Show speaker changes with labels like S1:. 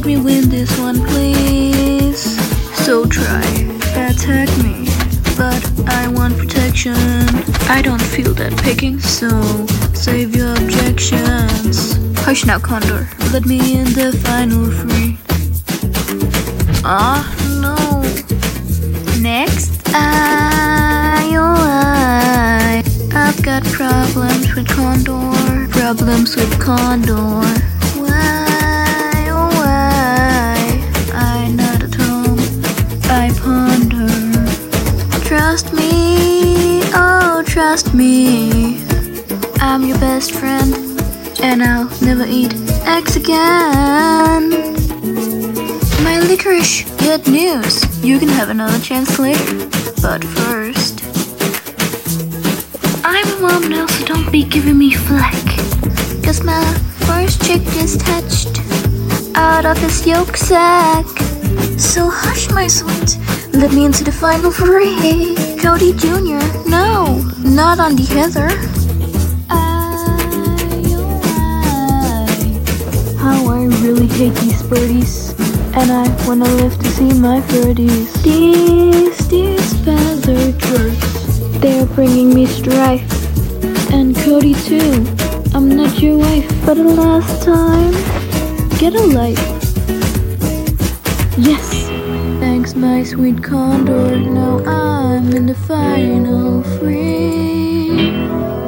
S1: Let me win this one, please. So try, attack me, but I want protection. I don't feel that picking, so save your objections. Hush now, Condor. Let me in the final three. No. Next, I've got problems with Condor. Problems with Condor. Why, oh why? I'm not at home. I ponder. Trust me, oh trust me. I'm your best friend, and I'll never eat eggs again. My licorice, good news. You can have another chance later. But first, I'm a mom now, so don't be giving me flack. Cause my first chick just hatched out of his yolk sack. So hush my sweet, let me into the final three. Cody Jr., no, not on the heather. How I really hate these birdies, and I wanna live to see my 30s. These feathered birds, they're bringing me strife. And Cody too, I'm not your wife, but the last time, get a life. Yes, thanks my sweet Condor, now I'm in the final three.